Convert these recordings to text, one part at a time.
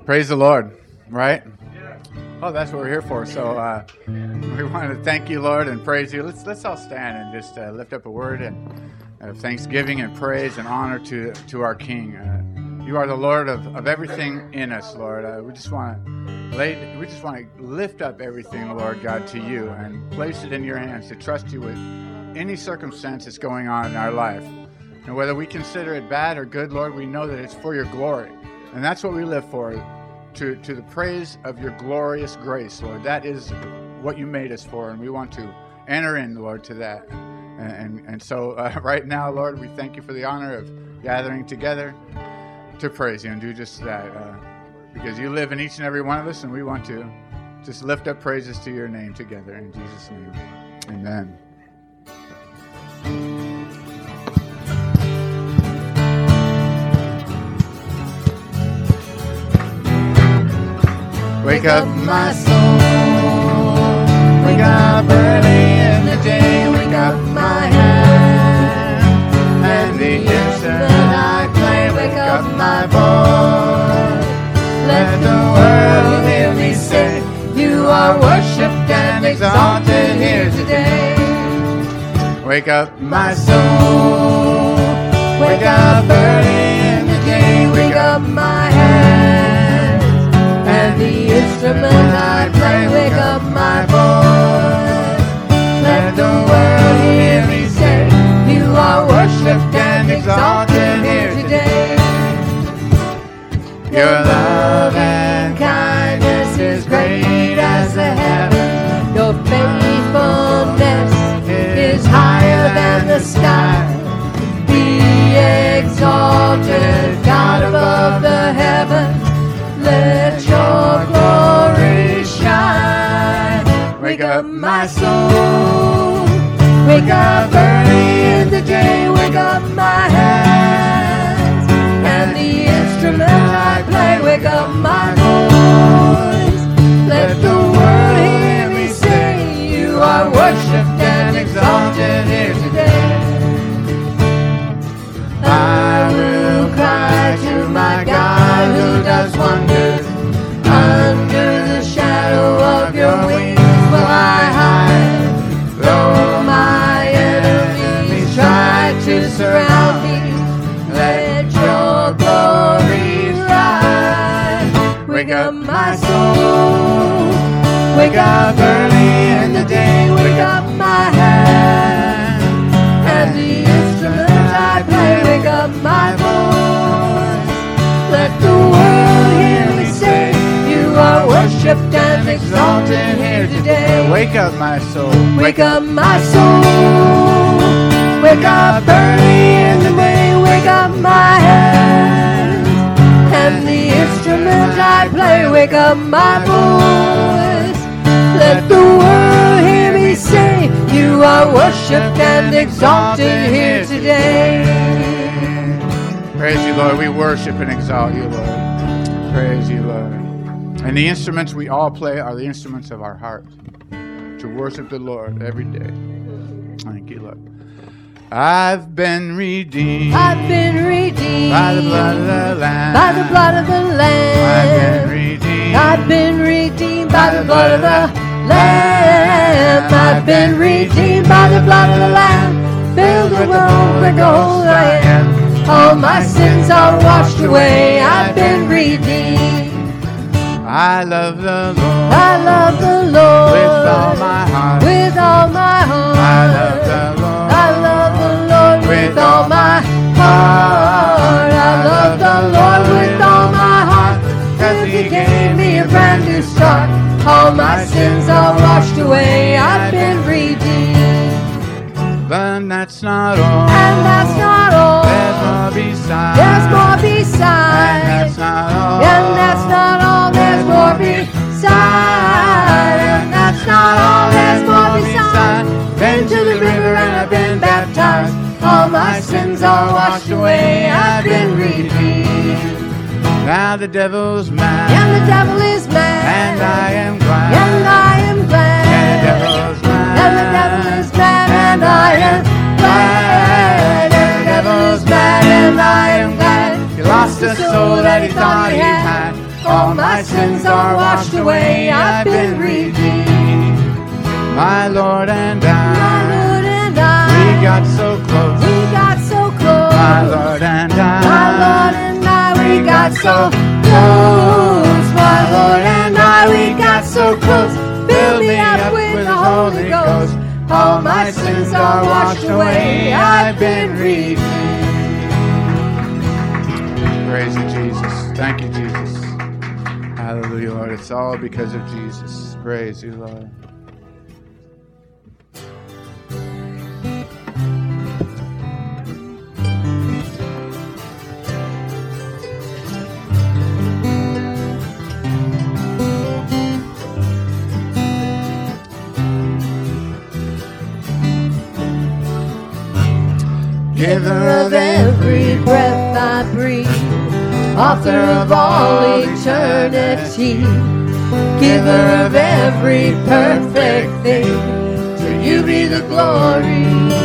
Praise the Lord, right? Oh, that's what we're here for. So we want to thank you, Lord, and praise you. Let's all stand and just lift up a word and thanksgiving and praise and honor to our King. You are the Lord of everything in us, Lord. We just want to lift up everything, Lord God, to you and place it in your hands to trust you with any circumstance that's going on in our life. And whether we consider it bad or good, Lord, we know that it's for your glory. And that's what we live for, to the praise of your glorious grace, Lord. That is what you made us for, and we want to enter in, Lord, to that. And so right now, Lord, we thank you for the honor of gathering together to praise you and do just that, because you live in each and every one of us, and we want to just lift up praises to your name together. In Jesus' name, amen. Wake up my soul, wake up early in the day, wake up my hand, and the instrument I play, wake up my voice. Let the world hear me say, you are worshipped and exalted here today. Wake up my soul, wake up early in the day, wake up my hand, and the instrument I play, wake up my voice. Let the world hear me say, you are worshipped and exalted here today. Your love and kindness is great as the heaven. Your faithfulness is higher than the sky. Be exalted, God above the heavens. Let your glory shine. Wake up my soul, wake up early in the day, wake up my hands, and the instrument I play, wake up my voice. Let the world hear me say, you are worshipped and exalted here today. I will cry to my God who does wonders. Under the shadow of your wings will I hide. Though my enemies try to surround me, let your glory rise. Wake up my soul, wake up early in the day, wake up my hand, and the instrument I play, wake up my voice. Let the world hear me say, you are worshipped and exalted here today. Wake up my soul, wake up my soul, wake up early in the day, wake up my hands, and the instrument I play, wake up my voice. Let the world hear me say, you are worshipped and exalted here today. Praise you, Lord. We worship and exalt you, Lord. Praise you, Lord. And the instruments we all play are the instruments of our heart to worship the Lord every day. Thank you, Lord. I've been redeemed. I've been redeemed by the blood of the Lamb. By the blood of the Lamb. I've been redeemed. I've been redeemed by the blood of the Lamb. I've been redeemed by the blood of the Lamb. Filled with the gold I am. All my sins are washed away. I've been redeemed. I love the Lord. I love the Lord with all my heart. With all my heart. I love the Lord. I love the Lord with all my heart. I love the Lord with all my heart. 'Cause He gave me a brand new start. All my sins are washed away. I've been redeemed. But that's not all. And that's not all. There's more besides. There's more besides. And that's not all. And that's not all. There's more beside. And that's not all. There's more beside. Been to the river and I've been baptized. All my sins are washed away. I've been redeemed. Now the devil's mad. And the devil is mad. And I am glad. And I am glad. And the devil's mad. And the devil is mad. And I am glad. And the devil's mad. And I am glad. He lost the soul that he thought he had. All my sins are washed away. I've been redeemed. My Lord and I, we got so close. We got so close. My Lord and I, we got so close. My Lord and I, we got so close. Fill me up with the Holy Ghost. All my sins are washed away. I've been redeemed. Praise you, Jesus. Thank you, Jesus. Hallelujah, Lord. It's all because of Jesus. Praise you, Lord. Giver of every breath I breathe, author of all eternity, giver of every perfect thing, to you be the glory.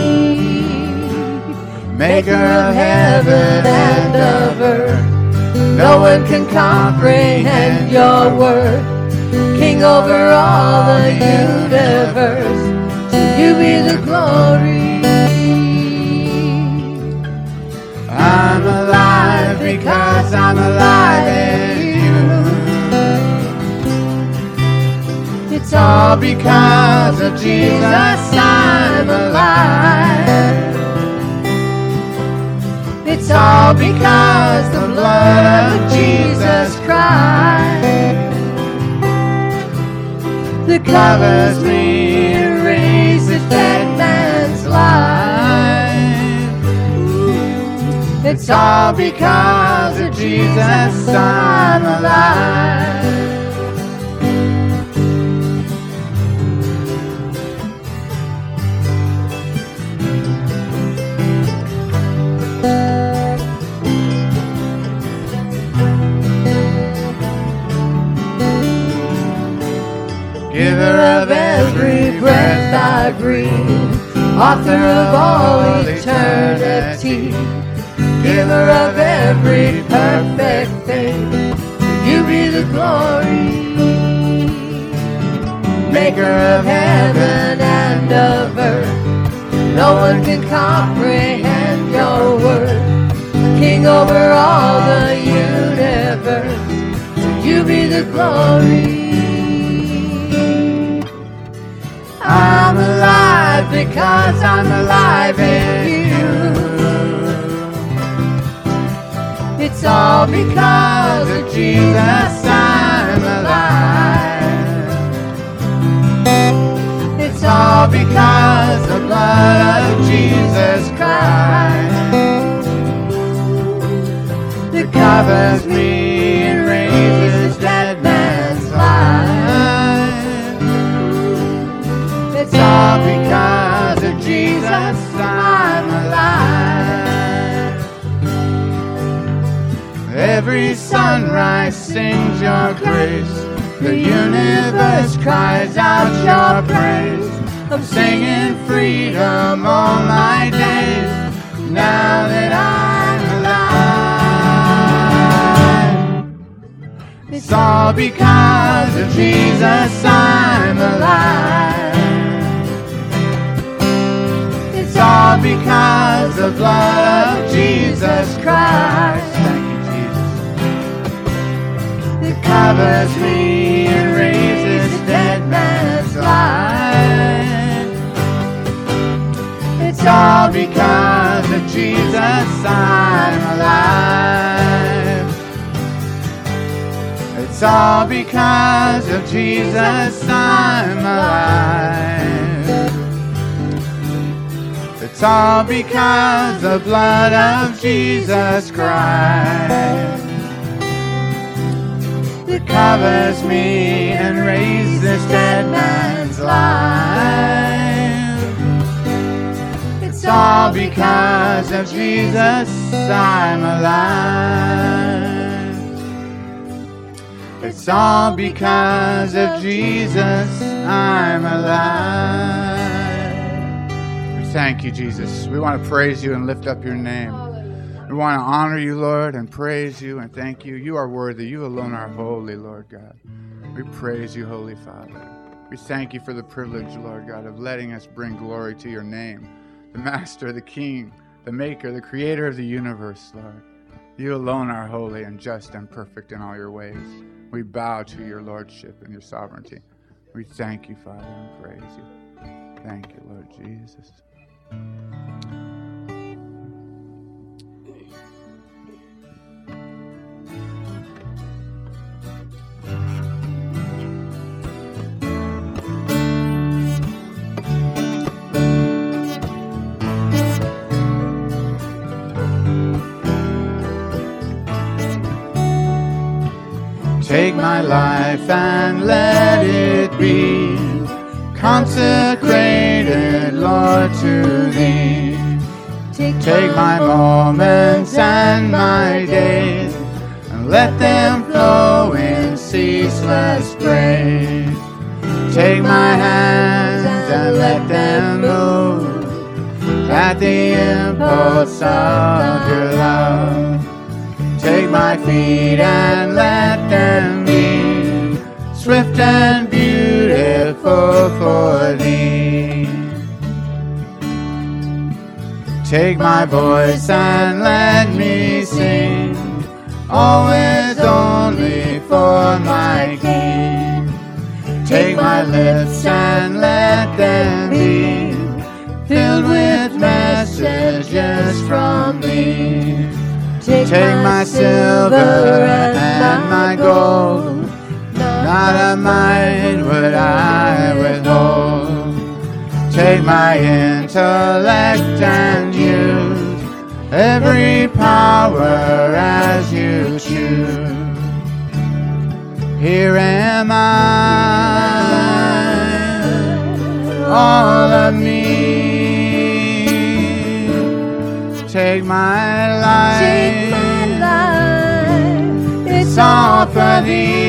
Maker of heaven and of earth, no one can comprehend your word. King over all the universe, to you be the glory. I'm alive because I'm alive in you. It's all because of Jesus I'm alive. It's all because the blood of Jesus Christ that covers me and raises dead man's life. It's all because of Jesus I'm alive. Giver of every breath I breathe, author of all eternity, giver of every perfect thing, to you be the glory. Maker of heaven and of earth, no one can comprehend your word. King over all the universe, to you be the glory. I'm alive because I'm alive in you. It's all because of Jesus I'm alive. It's all because the blood of Jesus Christ that covers me and raises dead man's life. It's all because of Jesus I'm alive. Every sunrise sings your grace. The universe cries out your praise. I'm singing freedom all my days, now that I'm alive. It's all because of Jesus I'm alive. It's all because of the blood of Jesus Christ. Covers me and raises dead man's life. It's all because of Jesus I'm alive. It's all because of Jesus I'm alive. It's all because of the blood of Jesus Christ that covers me and raises dead man's life. It's all because of Jesus I'm alive. It's all because of Jesus I'm alive. We thank you, Jesus. We want to praise you and lift up your name. We want to honor you, Lord, and praise you and thank you. You are worthy. You alone are holy, Lord God. We praise you, Holy Father. We thank you for the privilege, Lord God, of letting us bring glory to your name, the Master, the King, the Maker, the Creator of the universe, Lord. You alone are holy and just and perfect in all your ways. We bow to your lordship and your sovereignty. We thank you, Father, and praise you. Thank you, Lord Jesus. Take my life and let it be consecrated, Lord, to thee. Take my moments and my days and let them flow in ceaseless praise. Take my hands and let them move at the impulse of your love. Take my feet and let them be swift and beautiful for thee. Take my voice and let me sing, always only for my King. Take my lips and let them be filled with messages from thee. Take my silver and my gold, not a mite would I withhold. Take my intellect and use every power as you choose. Here am I, all of me. Take my life, it's all for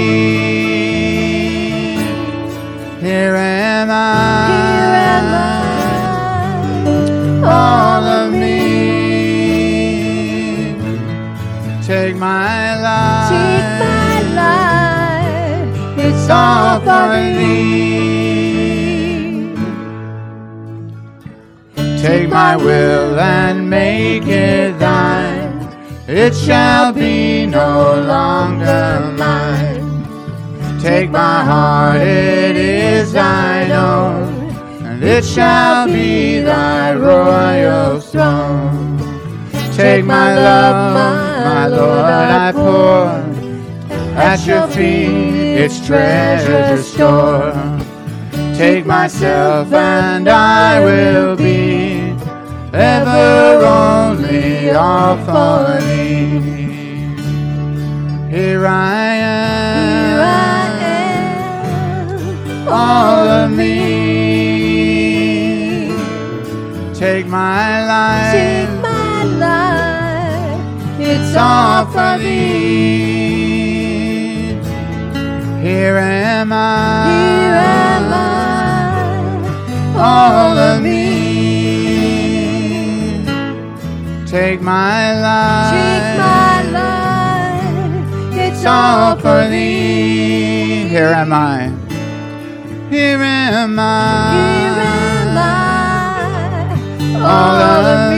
thee. Here am I, all of me. Take my life, it's all for thee. Take my will and make it thine. It shall be no longer mine. Take my heart, it is thine own, and it shall be thy royal throne. Take my love, my Lord, I pour at your feet its treasure store. Take myself and I will be ever only all for thee. Here I am, all of me. Take my life, it's all for thee. Here am I, all of me. Take my life, it's all for thee. Here am I, here am I, all of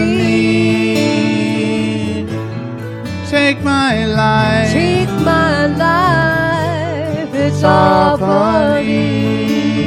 me. Take my life, it's all for thee.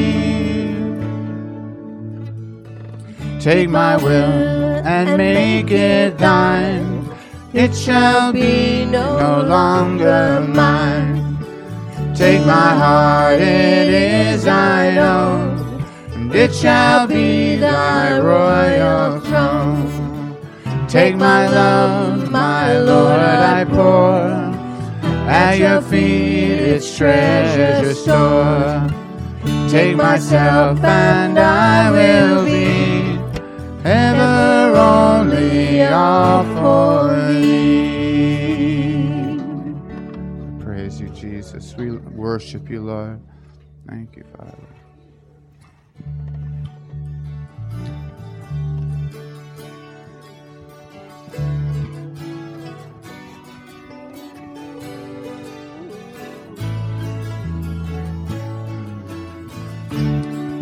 Take my will and make it thine. It shall be no longer mine. Take my heart, it is thine own, and it shall be thy royal throne. Take my love, my Lord, I pour at your feet its treasure store. Take myself and I will be ever only all for thee. Praise you, Jesus. We worship you, Lord. Thank you, Father.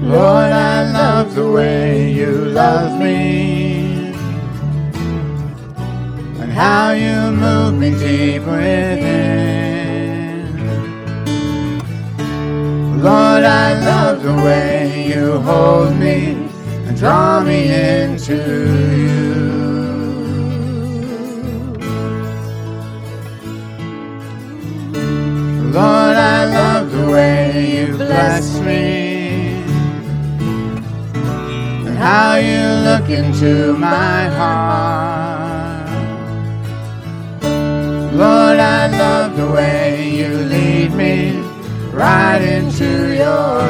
Lord, I love the way you love me, and how you move me deep within. Lord, I love the way you hold me and draw me into you. Lord, I love the way you bless me, and how you look into my heart. Lord, I love the way you lead me right into your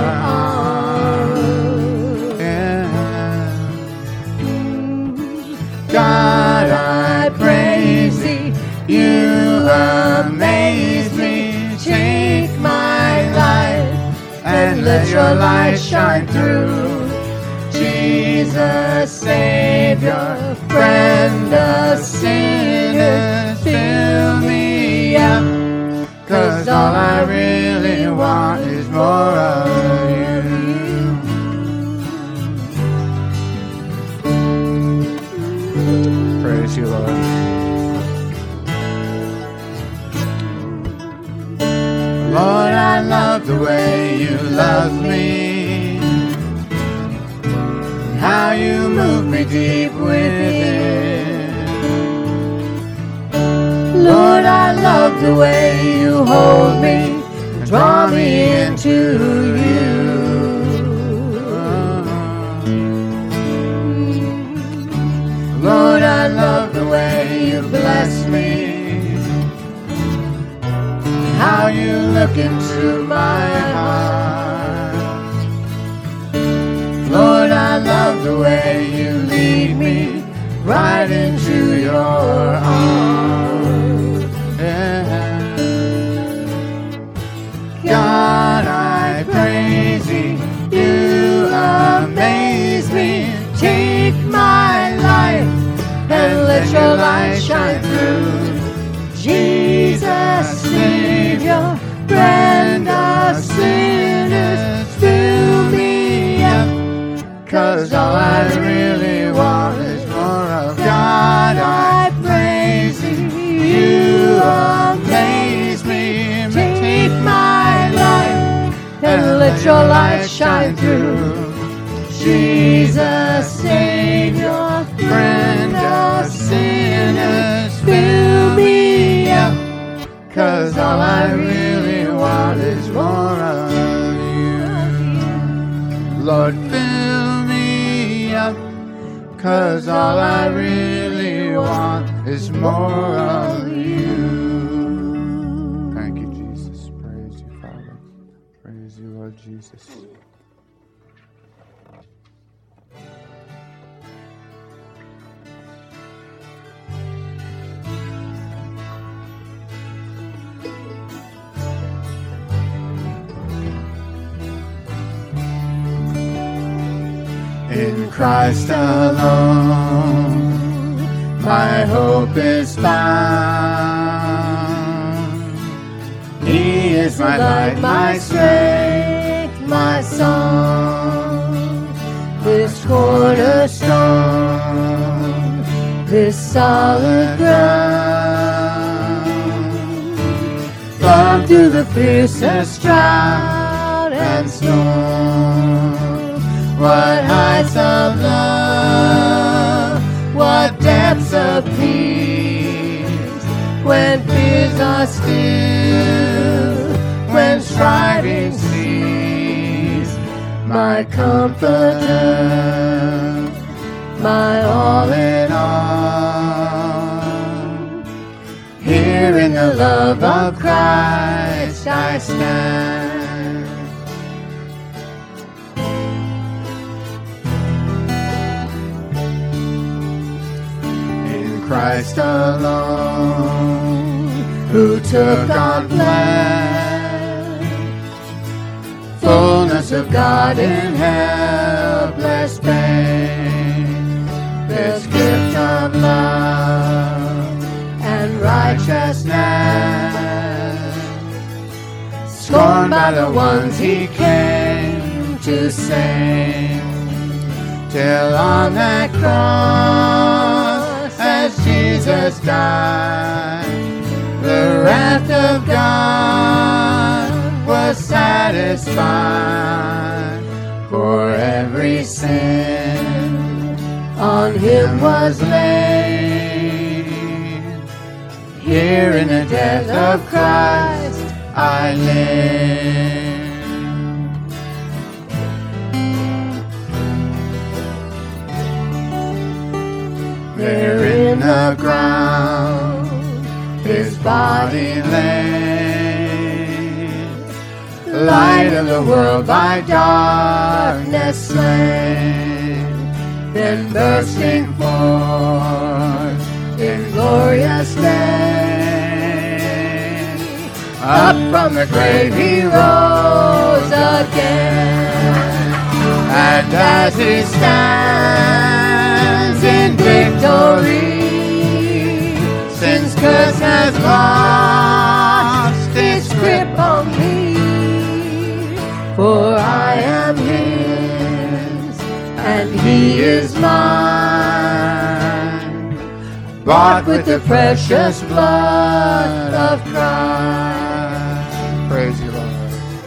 arms. Yeah. God, I praise thee, you amaze me. Take my life and let your light shine through. Jesus, Savior, friend of sinners, fill me up, 'cause all I really want is more of you. Praise you, Lord. Lord, I love the way you love me, how you move me deep within. Lord, I love the way you hold me and draw me into you. Lord, I love the way you bless me, how you look into my heart. Lord, I love the way you lead me right into your arms. Yeah. God, I praise thee, you amaze me. Take my life and let your light shine through. Jesus, Savior, friend of sinners, fill me up, 'cause all I really want is more of God. I praise thee, you amaze me. Take my life and let your light shine through. Jesus, Savior, friend of sinners, fill me up, 'cause all I really want is more of you. Lord, fill me up, 'cause all I really want is more of you. Thank you, Jesus. Praise you, Father. Praise you, Lord Jesus. In Christ alone, my hope is found. He is my light, my strength, my song. This cornerstone, this solid ground. From through the fiercest drought and storm. What heights of love, what depths of peace, when fears are still, when striving cease. My comforter, my all in all. Here in the love of Christ I stand. Christ alone, who took on flesh, fullness of God in helpless pain, this gift of love and righteousness, scorned by the ones he came to sing, till on that cross as Jesus died, the wrath of God was satisfied, for every sin on him was laid. Here in the death of Christ I live. There in the ground his body lay, light of the world by darkness slain, then bursting forth in glorious day, up from the grave he rose again, and as he stands in victory, sin's curse has lost its grip on me, for I am his and he is mine, bought with the precious blood of Christ. Praise you, Lord.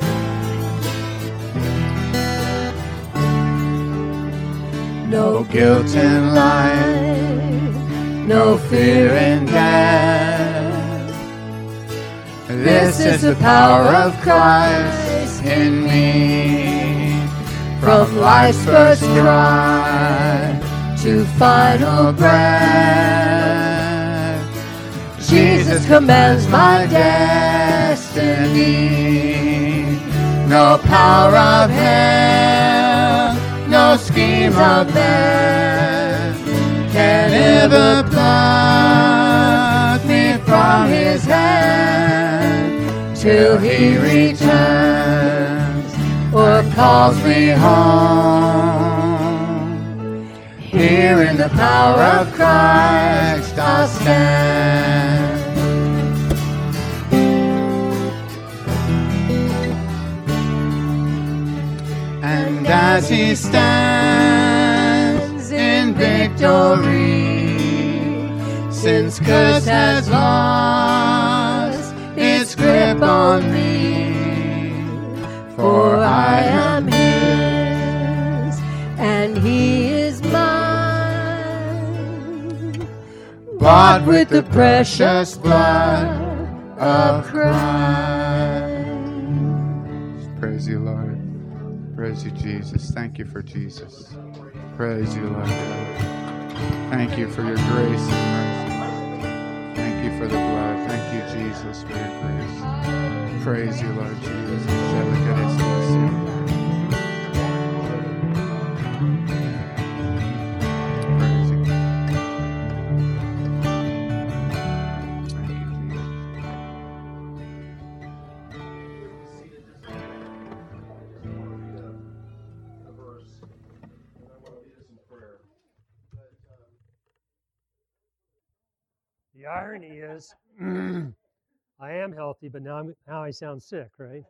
No guilt in life, no fear in death. This is the power of Christ in me. From life's first cry to final breath, Jesus commands my destiny. No power of hell, no scheme of man can ever pluck me from his hand till he returns or calls me home. Here in the power of Christ I'll stand. And as he stands in victory, sin's curse has lost its grip on me, for I am his and he is mine, bought with the precious blood of Christ. Praise you, Lord. Praise you, Jesus. Thank you for Jesus. Praise you, Lord. Thank you for your grace and mercy. Thank you for the blood. Thank you, Jesus, for your grace. Praise you, Lord Jesus. Praise you. Thank you, Jesus. The irony is, I am healthy, but now I sound sick, right?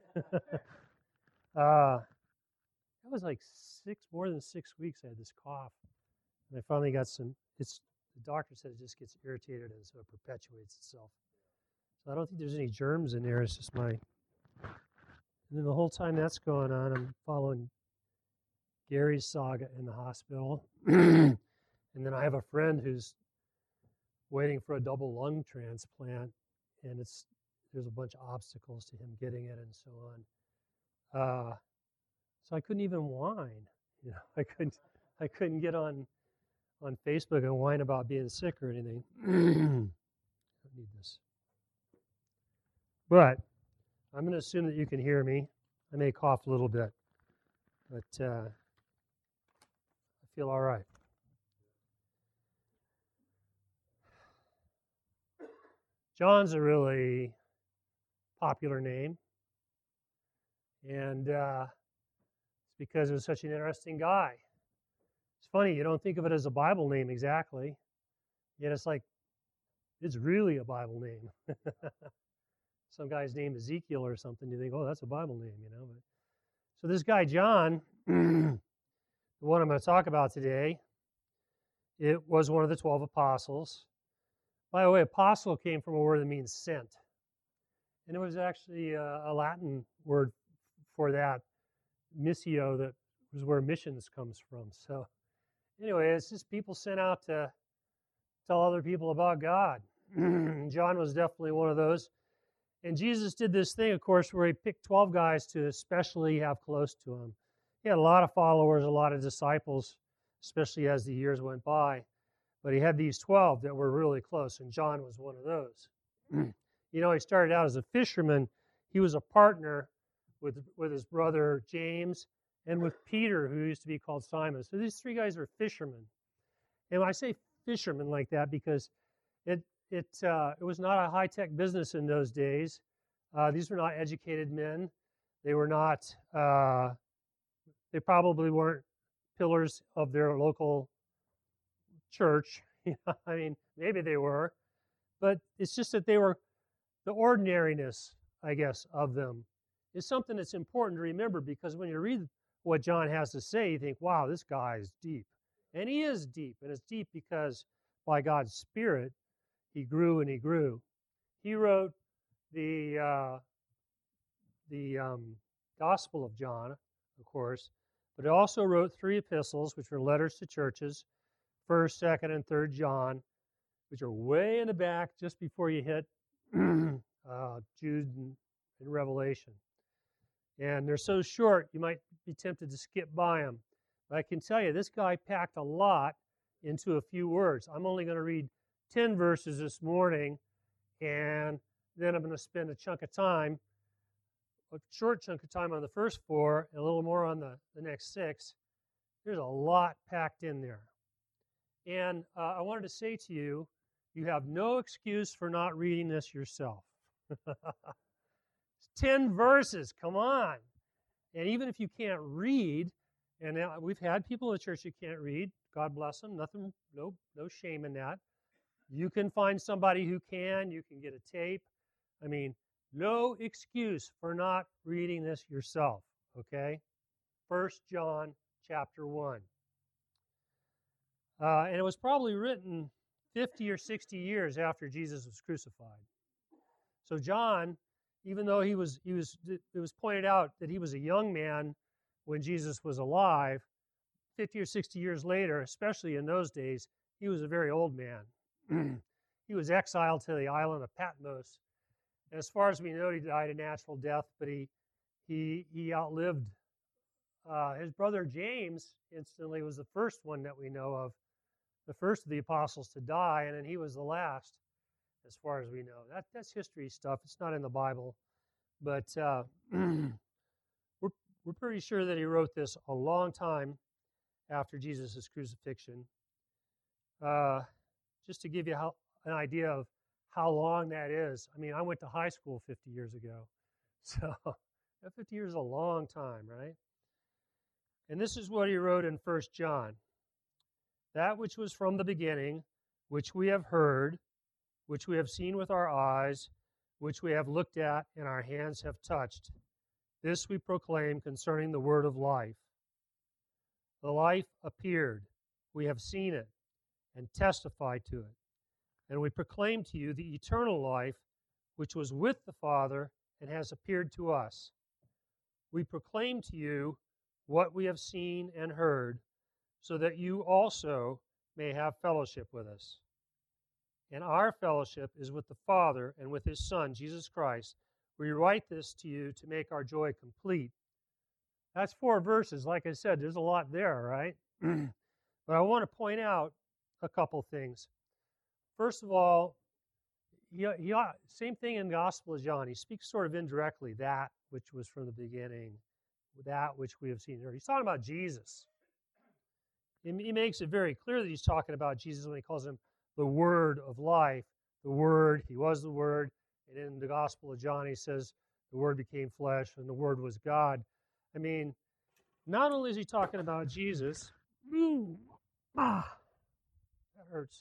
That was like more than 6 weeks. I had this cough, and I finally got some. The doctor said it just gets irritated, and so it perpetuates itself. So I don't think there's any germs in there. It's just my. And then the whole time that's going on, I'm following Gary's saga in the hospital, and then I have a friend who's waiting for a double lung transplant, and there's a bunch of obstacles to him getting it and so on. So I couldn't even whine. You know, I couldn't get on Facebook and whine about being sick or anything. I don't need this. But I'm going to assume that you can hear me. I may cough a little bit, but I feel all right. John's a really popular name, and it's because it was such an interesting guy. It's funny, you don't think of it as a Bible name exactly, yet it's really a Bible name. Some guy's name Ezekiel or something, you think, oh, that's a Bible name, you know. But So this guy, John, the one I'm going to talk about today, it was one of the 12 apostles. By the way, apostle came from a word that means sent. And it was actually a Latin word for that, missio, that was where missions comes from. So anyway, it's just people sent out to tell other people about God. John was definitely one of those. And Jesus did this thing, of course, where he picked 12 guys to especially have close to him. He had a lot of followers, a lot of disciples, especially as the years went by. But he had these 12 that were really close, and John was one of those. You know, he started out as a fisherman. He was a partner with his brother James and with Peter, who used to be called Simon. So these three guys were fishermen. And I say fishermen like that because it was not a high-tech business in those days. These were not educated men. They were not, they probably weren't pillars of their local church. I mean, maybe they were. But it's just that they were, the ordinariness, I guess, of them is something that's important to remember, because when you read what John has to say, you think, wow, this guy is deep. And he is deep. And it's deep because by God's Spirit, he grew and he grew. He wrote the Gospel of John, of course, but he also wrote 3 epistles, which are letters to churches, 1st, 2nd, and 3rd John, which are way in the back just before you hit Jude and Revelation. And they're so short, you might be tempted to skip by them. But I can tell you, this guy packed a lot into a few words. I'm only going to read 10 verses this morning, and then I'm going to spend a short chunk of time on the first 4 and a little more on the next 6. There's a lot packed in there. And I wanted to say to you, you have no excuse for not reading this yourself. 10 verses, come on. And even if you can't read, and now we've had people in the church who can't read, God bless them, nothing, no shame in that. You can find somebody who can, you can get a tape. I mean, no excuse for not reading this yourself, okay? 1 John chapter 1. And it was probably written 50 or 60 years after Jesus was crucified. So John, even though it was pointed out that he was a young man when Jesus was alive, 50 or 60 years later, especially in those days, he was a very old man. He was exiled to the island of Patmos. And as far as we know, he died a natural death, but he outlived his brother James. Instantly was the first one that we know of, the first of the apostles to die, and then he was the last, as far as we know. That's history stuff. It's not in the Bible, but we're pretty sure that he wrote this a long time after Jesus' crucifixion. Just to give you an idea of how long that is. I mean, I went to high school 50 years ago. So 50 years is a long time, right? And this is what he wrote in 1 John. That which was from the beginning, which we have heard, which we have seen with our eyes, which we have looked at and our hands have touched, this we proclaim concerning the word of life. The life appeared. We have seen it and testified to it. And we proclaim to you the eternal life which was with the Father and has appeared to us. We proclaim to you what we have seen and heard, so that you also may have fellowship with us. And our fellowship is with the Father and with His Son, Jesus Christ. We write this to you to make our joy complete. That's 4 verses. Like I said, there's a lot there, right? But I want to point out a couple things. First of all, same thing in the Gospel of John. He speaks sort of indirectly, that which was from the beginning, that which we have seen. He's talking about Jesus. He makes it very clear that he's talking about Jesus when he calls him the Word of life. The Word, he was the Word. And in the Gospel of John, he says the Word became flesh and the Word was God. I mean, not only is he talking about Jesus, that hurts.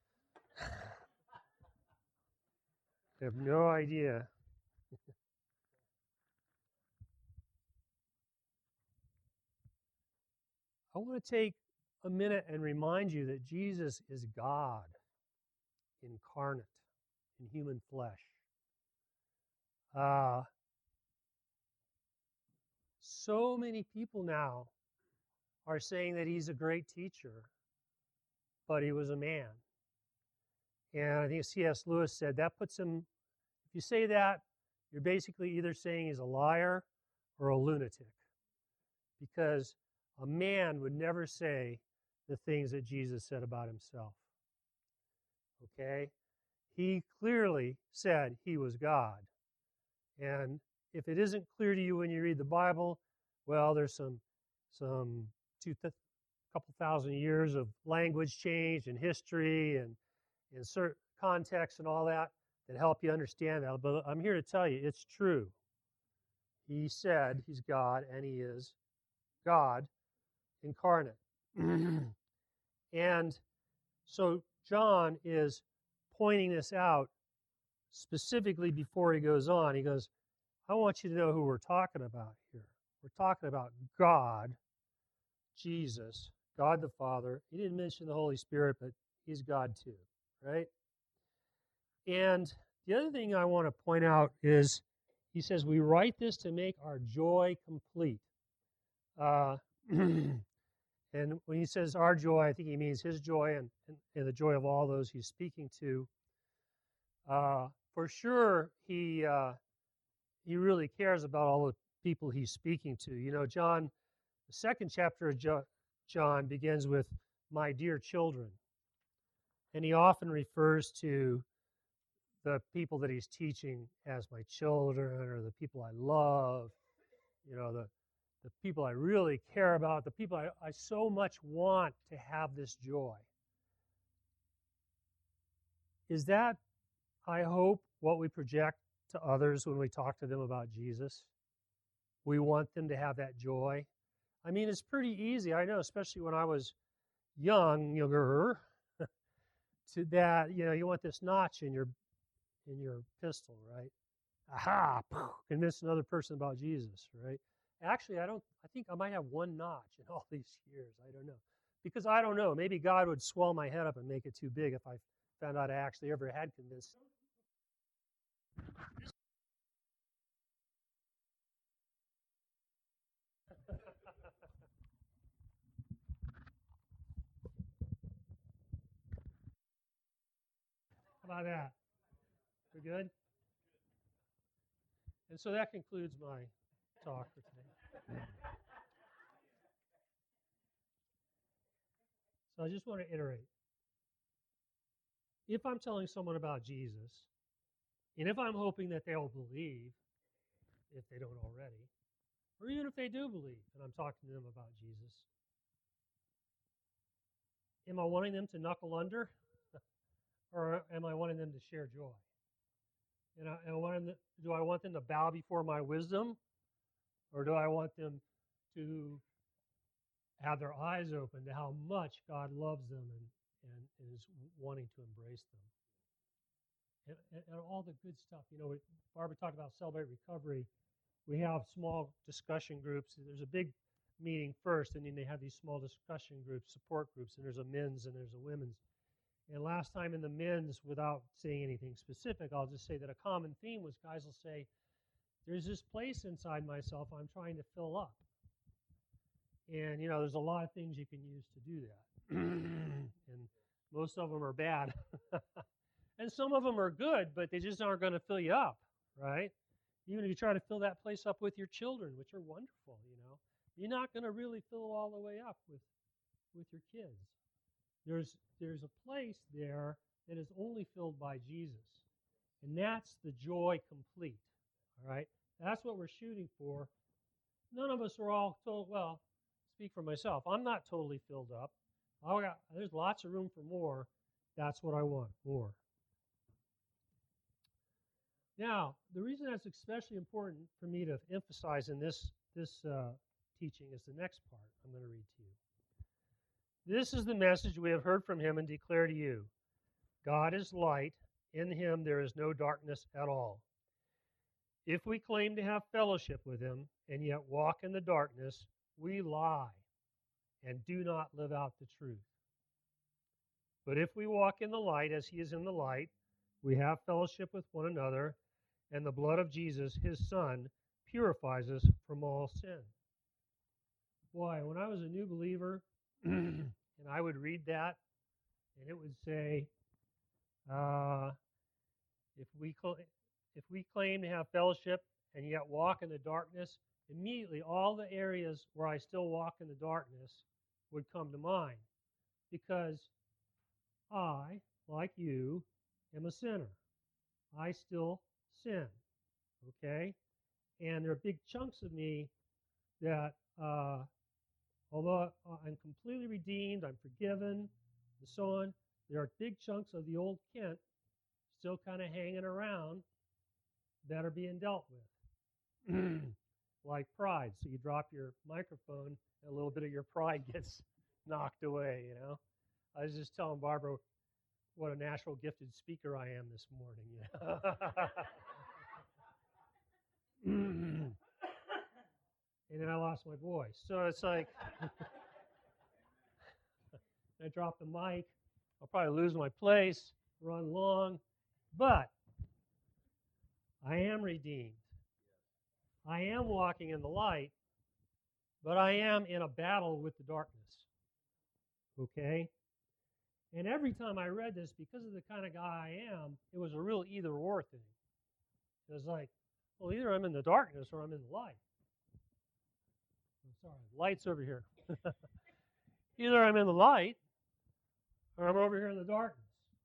I have no idea. I want to take a minute and remind you that Jesus is God incarnate in human flesh. So many people now are saying that he's a great teacher, but he was a man. And I think C.S. Lewis said that puts him, if you say that, you're basically either saying he's a liar or a lunatic. Because a man would never say the things that Jesus said about himself. Okay? He clearly said he was God. And if it isn't clear to you when you read the Bible, well, there's some couple thousand years of language change and history and certain context and all that help you understand that. But I'm here to tell you, it's true. He said he's God, and he is God incarnate. And so John is pointing this out specifically before he goes on. He goes, I want you to know who we're talking about here. We're talking about God, Jesus, God the Father. He didn't mention the Holy Spirit, but he's God too, right? And the other thing I want to point out is he says, we write this to make our joy complete. And when he says our joy, I think he means his joy and the joy of all those he's speaking to. For sure, he really cares about all the people he's speaking to. You know, John, the second chapter of John begins with, my dear children. And he often refers to the people that he's teaching as my children, or the people I love, you know, the people I really care about, the people I so much want to have this joy. Is that, I hope, what we project to others when we talk to them about Jesus? We want them to have that joy. I mean, it's pretty easy. I know, especially when I was younger, to that, you know, you want this notch in your pistol, right? Aha! Convince another person about Jesus, right? Actually, I think I might have one notch in all these years. I don't know. Because I don't know. Maybe God would swell my head up and make it too big if I found out I actually ever had convinced. How about that? We're good? And so that concludes my talk for today. So I just want to iterate. If I'm telling someone about Jesus, and if I'm hoping that they'll believe, if they don't already, or even if they do believe, and I'm talking to them about Jesus, am I wanting them to knuckle under, or am I wanting them to share joy? And do I want them to bow before my wisdom, or do I want them to have their eyes open to how much God loves them and is wanting to embrace them? And all the good stuff. You know, Barbara talked about Celebrate Recovery. We have small discussion groups. There's a big meeting first, and then they have these small discussion groups, support groups, and there's a men's and there's a women's. And last time in the men's, without saying anything specific, I'll just say that a common theme was guys will say, there's this place inside myself I'm trying to fill up. And, you know, there's a lot of things you can use to do that. And most of them are bad. And some of them are good, but they just aren't going to fill you up, right? Even if you try to fill that place up with your children, which are wonderful, you know, you're not going to really fill it all the way up with your kids. There's a place there that is only filled by Jesus. And that's the joy complete, all right? That's what we're shooting for. None of us are all told, well, speak for myself. I'm not totally filled up. There's lots of room for more. That's what I want, more. Now, the reason that's especially important for me to emphasize in this teaching is the next part I'm going to read to you. This is the message we have heard from him and declare to you. God is light. In him there is no darkness at all. If we claim to have fellowship with him and yet walk in the darkness, we lie and do not live out the truth. But if we walk in the light as he is in the light, we have fellowship with one another, and the blood of Jesus, his Son, purifies us from all sin. Boy, when I was a new believer, and I would read that, and it would say, if we claim to have fellowship and yet walk in the darkness, immediately all the areas where I still walk in the darkness would come to mind, because I, like you, am a sinner. I still sin, okay? And there are big chunks of me that, although I'm completely redeemed, I'm forgiven, and so on, there are big chunks of the old Kent still kind of hanging around that are being dealt with. Like pride. So you drop your microphone, and a little bit of your pride gets knocked away, you know. I was just telling Barbara what a natural gifted speaker I am this morning. You know? And then I lost my voice. So it's like, I drop the mic, I'll probably lose my place, run long, but I am redeemed. I am walking in the light, but I am in a battle with the darkness. Okay? And every time I read this, because of the kind of guy I am, it was a real either-or thing. It was like, well, either I'm in the darkness or I'm in the light. I'm sorry, light's over here. Either I'm in the light or I'm over here in the darkness.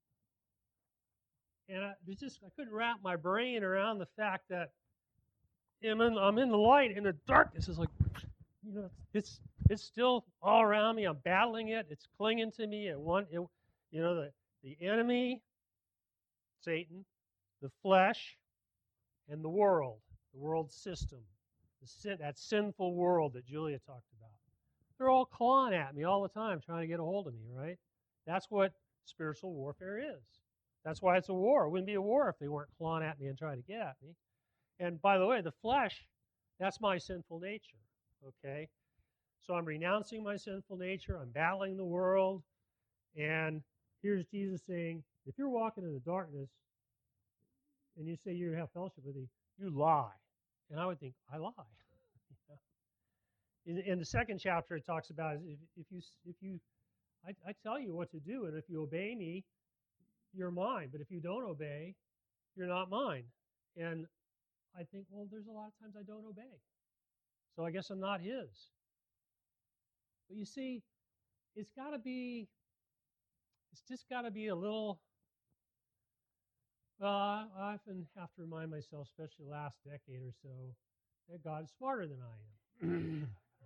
And I couldn't wrap my brain around the fact that I'm in the light and the darkness is like, you know, it's still all around me. I'm battling it. It's clinging to me. The enemy, Satan, the flesh, and the world system, that sinful world that Julia talked about. They're all clawing at me all the time, trying to get a hold of me, right? That's what spiritual warfare is. That's why it's a war. It wouldn't be a war if they weren't clawing at me and trying to get at me. And by the way, the flesh, that's my sinful nature, okay? So I'm renouncing my sinful nature. I'm battling the world. And here's Jesus saying, if you're walking in the darkness and you say you have fellowship with me, you lie. And I would think, I lie. In the second chapter, it talks about I tell you what to do, and if you obey me, you're mine. But if you don't obey, you're not mine. And I think, well, there's a lot of times I don't obey. So I guess I'm not his. But you see, it's just got to be a little, well, I often have to remind myself, especially the last decade or so, that God's smarter than I am.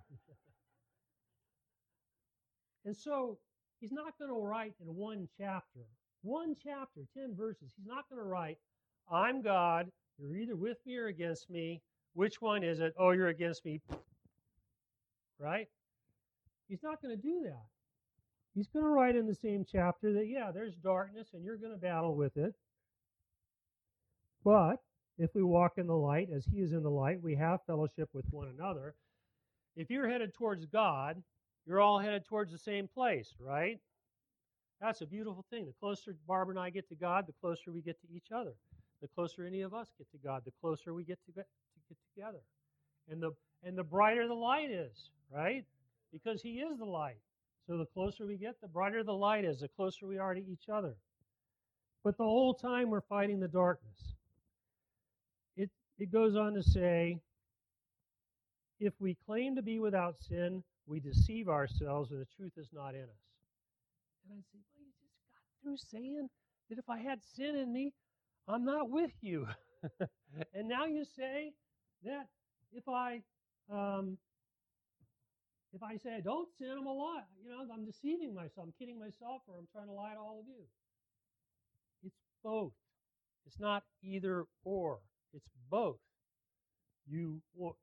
And so he's not going to write in one chapter, 10 verses. He's not going to write, I'm God, you're either with me or against me. Which one is it? Oh, you're against me. Right? He's not going to do that. He's going to write in the same chapter that, yeah, there's darkness and you're going to battle with it. But if we walk in the light as he is in the light, we have fellowship with one another. If you're headed towards God, you're all headed towards the same place, right? That's a beautiful thing. The closer Barbara and I get to God, the closer we get to each other. The closer any of us get to God, the closer we get together. And the brighter the light is, right? Because he is the light. So the closer we get, the brighter the light is, the closer we are to each other. But the whole time we're fighting the darkness. It goes on to say, if we claim to be without sin, we deceive ourselves and the truth is not in us. And I say, well, you just got through saying that if I had sin in me, I'm not with you. And now you say that if I say I don't sin, I'm a lie. You know, I'm deceiving myself. I'm kidding myself, or I'm trying to lie to all of you. It's both. It's not either or. It's both. You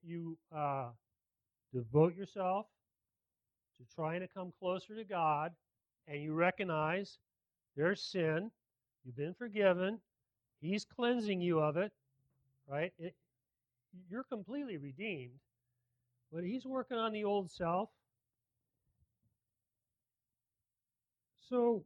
devote yourself to trying to come closer to God, and you recognize there's sin. You've been forgiven. He's cleansing you of it, right? You're completely redeemed, but he's working on the old self. So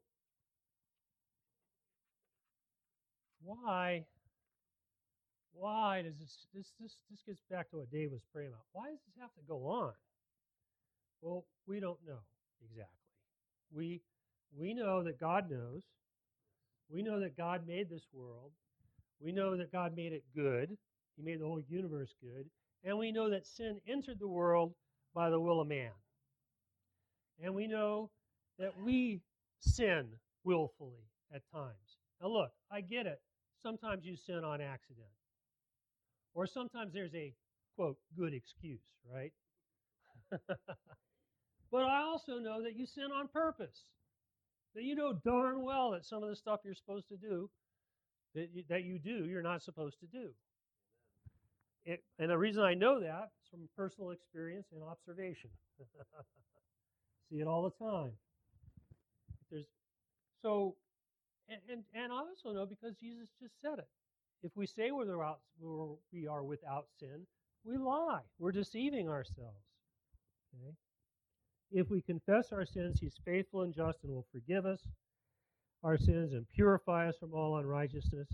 why does this gets back to what Dave was praying about? Why does this have to go on? Well, we don't know exactly. We know that God knows. We know that God made this world. We know that God made it good. He made the whole universe good. And we know that sin entered the world by the will of man. And we know that we sin willfully at times. Now look, I get it. Sometimes you sin on accident. Or sometimes there's a, quote, good excuse, right? But I also know that you sin on purpose. That you know darn well that some of the stuff you're supposed to do, that you do, you're not supposed to do. And the reason I know that is from personal experience and observation. See it all the time. And I also know because Jesus just said it. If we say we are without sin, we lie. We're deceiving ourselves. Okay? If we confess our sins, He's faithful and just and will forgive us our sins and purify us from all unrighteousness.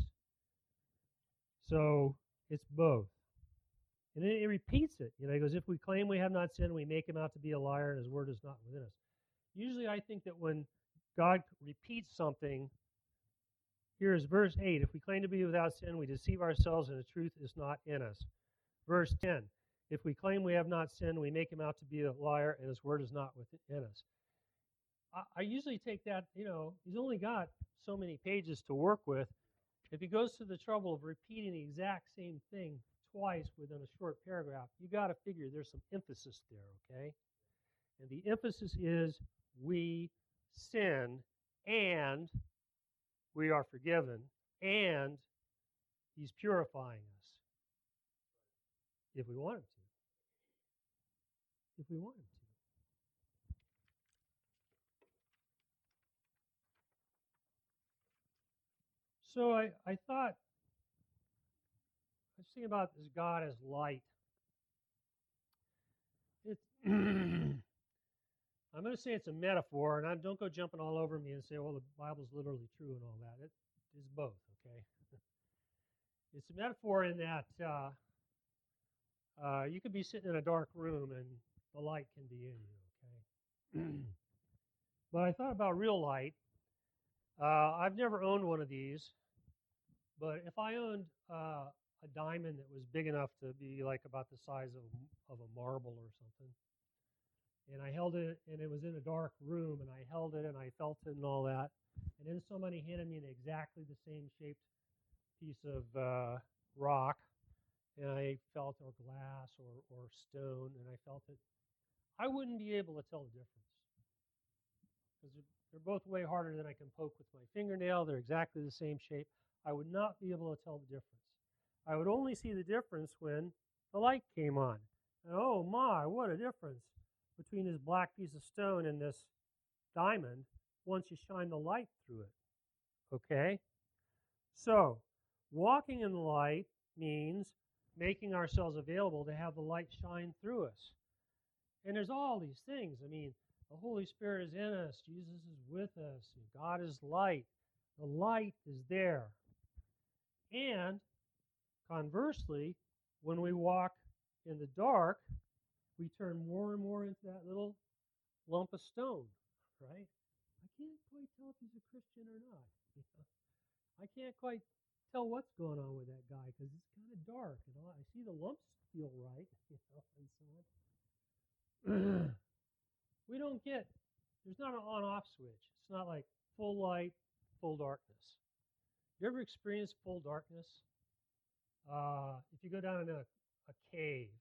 So it's both. And then it repeats it. He goes, if we claim we have not sinned, we make Him out to be a liar, and His word is not within us. Usually I think that when God repeats something, here is verse 8. If we claim to be without sin, we deceive ourselves, and the truth is not in us. Verse 10. If we claim we have not sinned, we make Him out to be a liar, and His word is not within us. I usually take that, He's only got so many pages to work with. If He goes to the trouble of repeating the exact same thing twice within a short paragraph, you got to figure there's some emphasis there, okay? And the emphasis is we sin and we are forgiven and He's purifying us if we want Him to. If we want Him to. So I thought, I was thinking about this God as light. I'm going to say it's a metaphor, and don't go jumping all over me and say, well, the Bible's literally true and all that. It is both, okay? It's a metaphor in that you could be sitting in a dark room and the light can be in you, okay? But I thought about real light. I've never owned one of these, but if I owned a diamond that was big enough to be like about the size of a marble or something, and I held it, and it was in a dark room, and I held it, and I felt it and all that, and then somebody handed me an exactly the same shaped piece of rock, and I felt, or glass, or stone, and I felt it, I wouldn't be able to tell the difference. Because they're both way harder than I can poke with my fingernail. They're exactly the same shape. I would not be able to tell the difference. I would only see the difference when the light came on. And oh my, what a difference between this black piece of stone and this diamond once you shine the light through it. Okay? So, walking in the light means making ourselves available to have the light shine through us. And there's all these things. I mean, the Holy Spirit is in us. Jesus is with us. And God is light. The light is there. And conversely, when we walk in the dark, we turn more and more into that little lump of stone, right? I can't quite tell if he's a Christian or not. I can't quite tell what's going on with that guy because it's kind of dark. I see the lumps feel right, and so on. We don't get, there's not an on-off switch. It's not like full light, full darkness. You ever experienced full darkness? If you go down in a cave,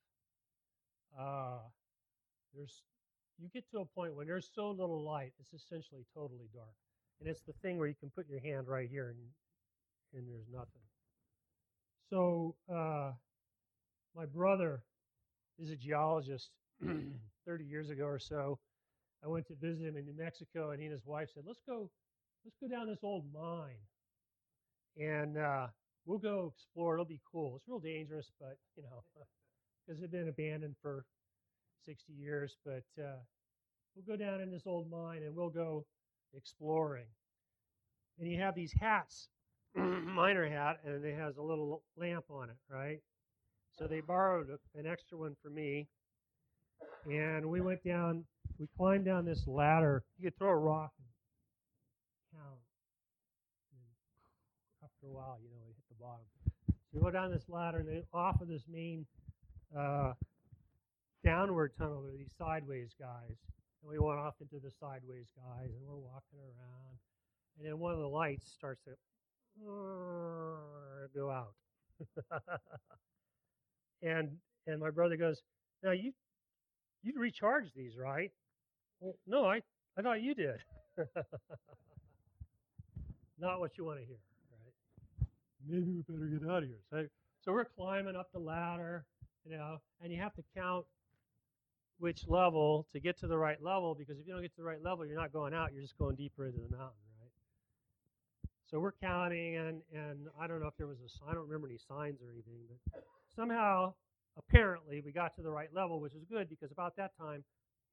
you get to a point when there's so little light, it's essentially totally dark. And it's the thing where you can put your hand right here and there's nothing. So my brother is a geologist. 30 years ago or so, I went to visit him in New Mexico, and he and his wife said, let's go down this old mine, and we'll go explore. It'll be cool. It's real dangerous, but, because it's been abandoned for 60 years, but we'll go down in this old mine, and we'll go exploring. And you have these hats, miner hat, and it has a little lamp on it, right? So they borrowed an extra one for me, and we went down, we climbed down this ladder. You could throw a rock and count. And after a while, it hit the bottom. So we go down this ladder, and then off of this main downward tunnel, there are these sideways guys. And we went off into the sideways guys, and we're walking around. And then one of the lights starts to go out. and my brother goes, "Now you recharge these, right?" "Well, no, I thought you did." Not what you want to hear, right? Maybe we better get out of here. So we're climbing up the ladder, and you have to count which level to get to the right level, because if you don't get to the right level, you're not going out, you're just going deeper into the mountain, right? So we're counting, and I don't know if there was I don't remember any signs or anything, but somehow, apparently, we got to the right level, which was good, because about that time,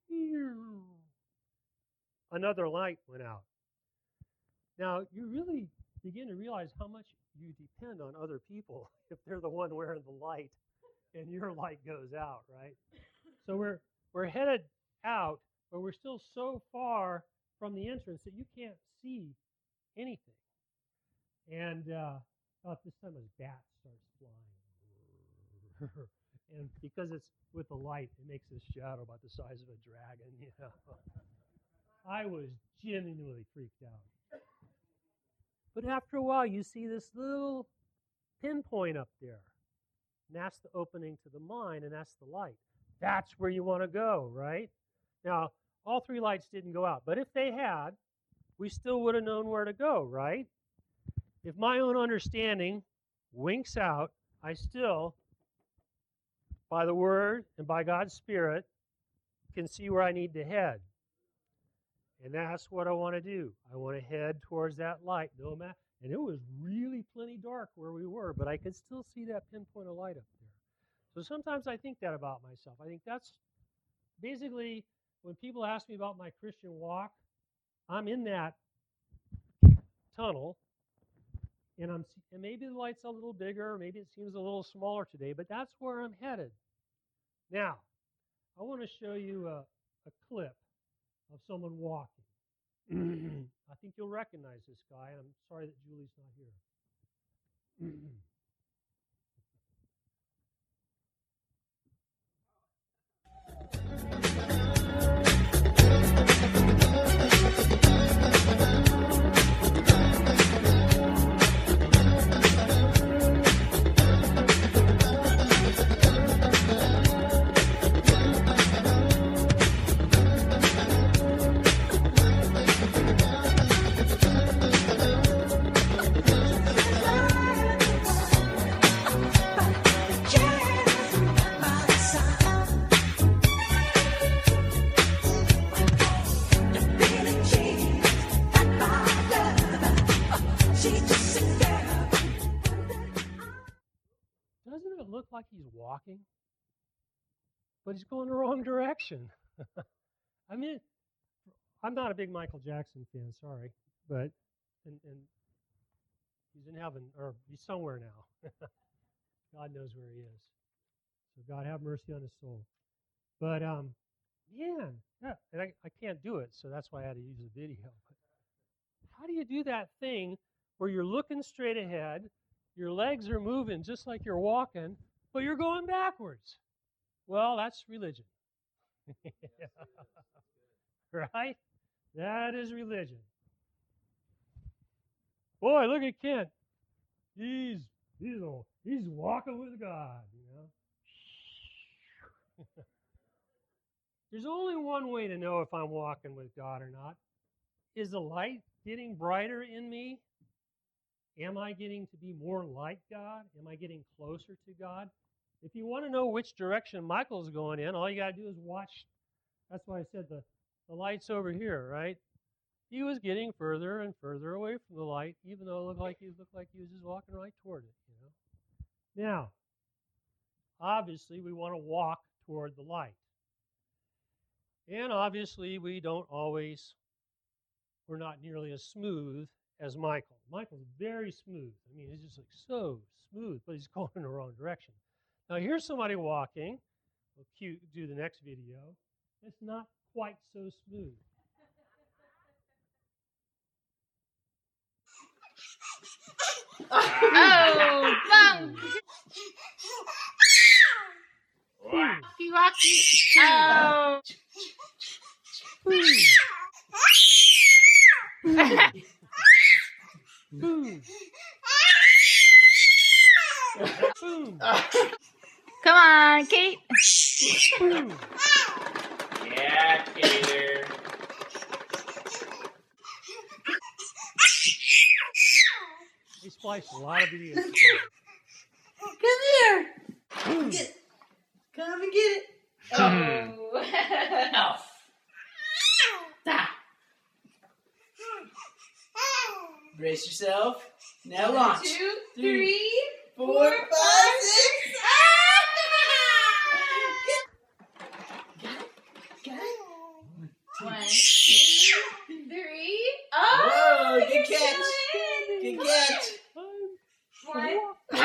another light went out. Now, you really begin to realize how much you depend on other people if they're the one wearing the light and your light goes out, right? So we're headed out, but we're still so far from the entrance that you can't see anything. And about this time, a bat starts flying. And because it's with the light, it makes this shadow about the size of a dragon, I was genuinely freaked out. But after a while, you see this little pinpoint up there. And that's the opening to the mine, and that's the light. That's where you want to go, right? Now, all three lights didn't go out. But if they had, we still would have known where to go, right? If my own understanding winks out, I still, by the Word and by God's Spirit, can see where I need to head. And that's what I want to do. I want to head towards that light. And it was really plenty dark where we were, but I could still see that pinpoint of light up there. So sometimes I think that about myself. I think that's basically when people ask me about my Christian walk, I'm in that tunnel, and maybe the light's a little bigger, maybe it seems a little smaller today, but that's where I'm headed. Now, I want to show you a clip of someone walking. I think you'll recognize this guy, and I'm sorry that Julie's not here. Doesn't it look like he's walking? But he's going the wrong direction. I mean, I'm not a big Michael Jackson fan, sorry, but and he's in heaven, or he's somewhere now. God knows where he is. So God have mercy on his soul. But man, yeah, and I can't do it, so that's why I had to use a video. But how do you do that thing where you're looking straight ahead, your legs are moving just like you're walking, but you're going backwards? Well, that's religion. Right? That is religion. Boy, look at Kent. He's walking with God, There's only one way to know if I'm walking with God or not. Is the light getting brighter in me? Am I getting to be more like God? Am I getting closer to God? If you want to know which direction Michael's going in, all you got to do is watch. That's why I said the light's over here, right? He was getting further and further away from the light, even though it looked like he was just walking right toward it. Now, obviously, we want to walk toward the light. And obviously, we don't always were not nearly as smooth as Michael. Michael's very smooth. I mean, he's just like so smooth, but he's going in the wrong direction. Now here's somebody walking. We'll do the next video. It's not quite so smooth. Oh, bum. Rocky, Rocky. Oh. Boom. Boom. Come on, Kate. Boom. Yeah, Kater. They spliced a lot of videos. Come here. Boom. Come and get it. Oh. Brace yourself. Now launch. 2, 3, 4, 5, 6. Got it? 1, 2, 3. Whoa, good catch. Good catch. 1.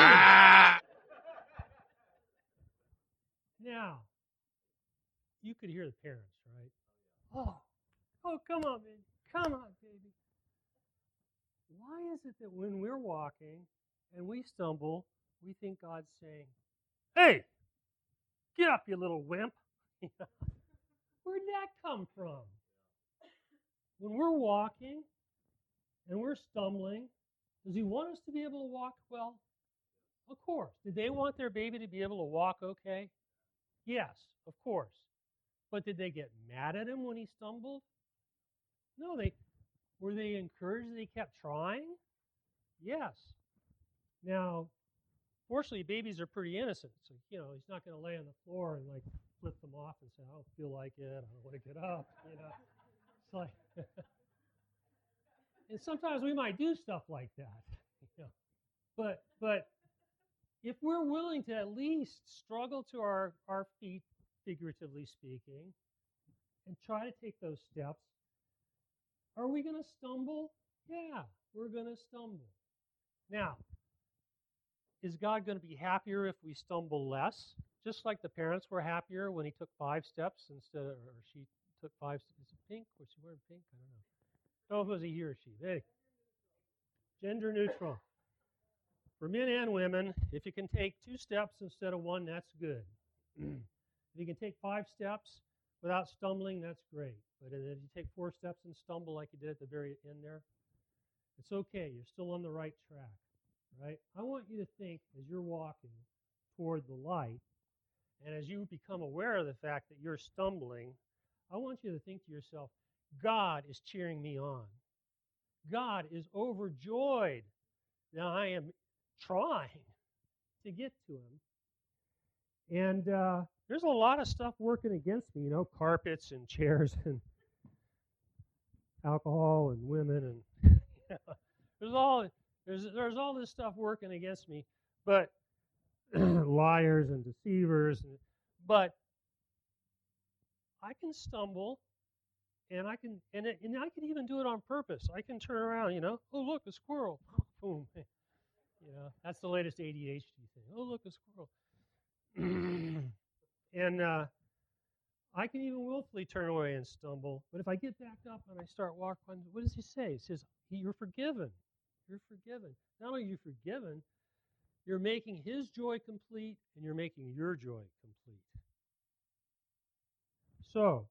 Now, you could hear the parents, right? Oh, come on, baby. Come on, baby. Why is it that when we're walking and we stumble, we think God's saying, hey, get up, you little wimp? Where'd that come from? When we're walking and we're stumbling, does he want us to be able to walk well? Of course. Did they want their baby to be able to walk okay? Yes, of course. But did they get mad at him when he stumbled? No, were they encouraged that he kept trying? Yes. Now, fortunately, babies are pretty innocent. So, he's not going to lay on the floor and like flip them off and say, I don't feel like it, I don't want to get up, It's like and sometimes we might do stuff like that. But if we're willing to at least struggle to our feet, figuratively speaking, and try to take those steps, are we going to stumble? Yeah, we're going to stumble. Now, is God going to be happier if we stumble less? Just like the parents were happier when he took 5 steps instead of, or she took 5 steps. Is it pink? Was she wearing pink? I don't know. I don't know if it was a he or she. Hey, gender neutral. For men and women, if you can take 2 steps instead of 1, that's good. If you can take 5 steps without stumbling, that's great. But if you take 4 steps and stumble like you did at the very end there, it's okay. You're still on the right track, right? I want you to think as you're walking toward the light, and as you become aware of the fact that you're stumbling, I want you to think to yourself, God is cheering me on. God is overjoyed that I am trying to get to him. And there's a lot of stuff working against me, carpets and chairs and alcohol and women and there's all this stuff working against me, but liars and deceivers, but I can stumble, and I can even do it on purpose. I can turn around, oh look, a squirrel, boom, that's the latest ADHD thing. Oh look, a squirrel, and I can even willfully turn away and stumble. But if I get back up and I start walking, what does he say? He says, you're forgiven. You're forgiven. Not only are you forgiven, you're making his joy complete, and you're making your joy complete. So,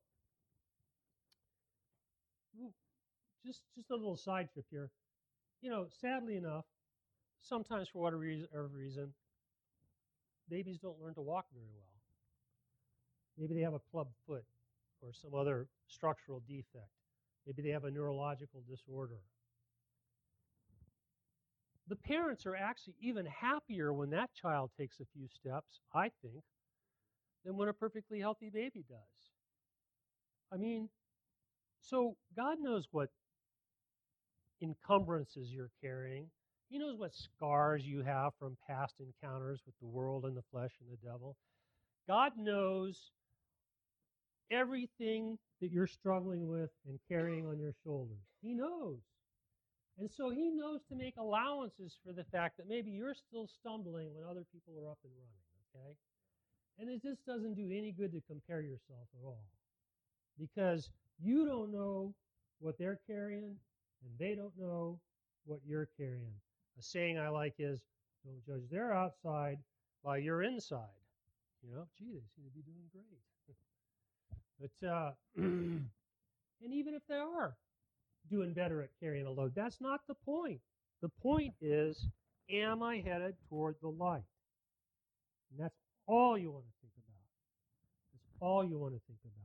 just a little side trip here. Sadly enough, sometimes for whatever reason, babies don't learn to walk very well. Maybe they have a club foot or some other structural defect. Maybe they have a neurological disorder. The parents are actually even happier when that child takes a few steps, I think, than when a perfectly healthy baby does. I mean, so God knows what encumbrances you're carrying. He knows what scars you have from past encounters with the world and the flesh and the devil. God knows everything that you're struggling with and carrying on your shoulders. He knows. And so he knows to make allowances for the fact that maybe you're still stumbling when other people are up and running, okay? And it just doesn't do any good to compare yourself at all. Because you don't know what they're carrying, and they don't know what you're carrying. A saying I like is, don't judge their outside by your inside. You know, gee, they seem to be doing great. But and even if they are doing better at carrying a load, that's not the point. The point is, am I headed toward the light? And that's all you want to think about. That's all you want to think about.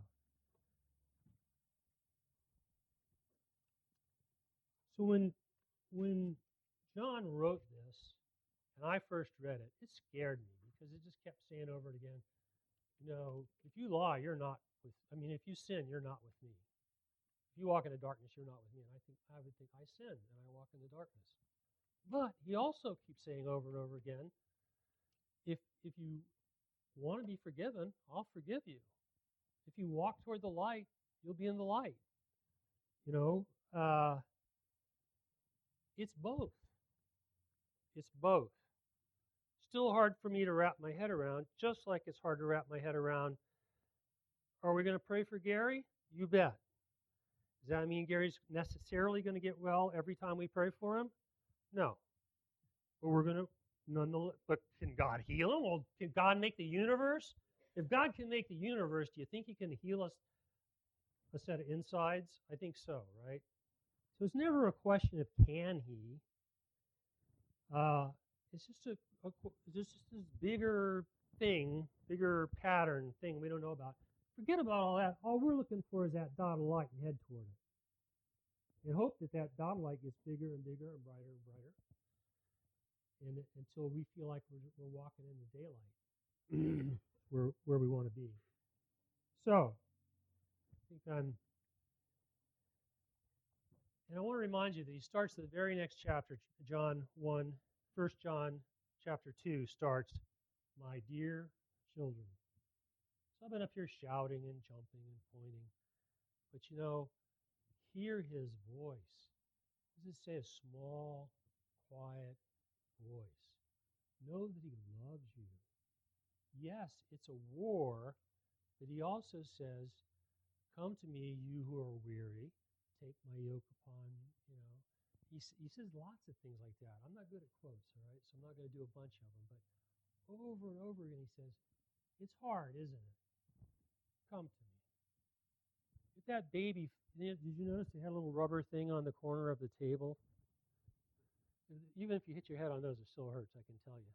So when John wrote this, and I first read it, it scared me because it just kept saying over and again, you know, if you lie, you're not with, I mean, if you sin, you're not with me. If you walk in the darkness, you're not with me. And I would think I sin and I walk in the darkness. But he also keeps saying over and over again, if you want to be forgiven, I'll forgive you. If you walk toward the light, you'll be in the light. You know, it's both. It's both. Still hard for me to wrap my head around, just like it's hard to wrap my head around. Are we going to pray for Gary? You bet. Does that mean Gary's necessarily going to get well every time we pray for him? No. But we're going to nonetheless. But can God heal him? Well, can God make the universe? If God can make the universe, do you think he can heal us a set of insides? I think so, right? So it's never a question of can he. It's just just this bigger thing, bigger pattern thing we don't know about. Forget about all that. All we're looking for is that dot of light and head toward it. And hope that that dot of light gets bigger and bigger and brighter and brighter. And until we feel like we're walking in the daylight, where we want to be. So, I think and I want to remind you that he starts the very next chapter, John 1, 1 John chapter 2 starts, my dear children. So I've been up here shouting and jumping and pointing. But you know, hear his voice. What does it say? A small, quiet voice. Know that he loves you. Yes, it's a war, but he also says, come to me, you who are weary. Take my yoke upon, you know. He says lots of things like that. I'm not good at quotes, all right, so I'm not going to do a bunch of them. But over and over again he says, it's hard, isn't it? Come to me. If that baby, did you notice they had a little rubber thing on the corner of the table? Even if you hit your head on those, it still hurts, I can tell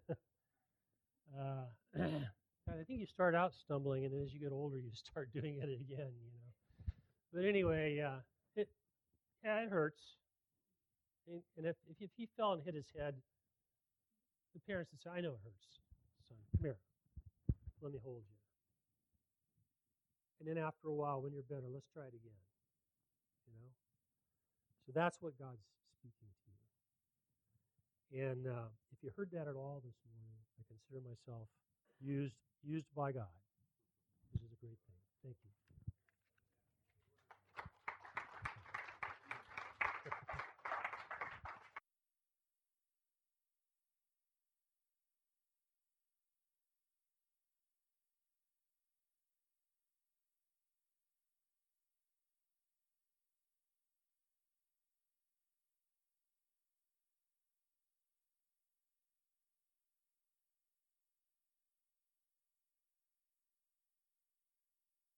you. I think you start out stumbling, and then as you get older, you start doing it again, you know. But anyway, it hurts. And if he fell and hit his head, the parents would say, I know it hurts, son. Come here. Let me hold you. And then after a while, when you're better, let's try it again. You know? So that's what God's speaking to you. And if you heard that at all this morning, I consider myself used by God.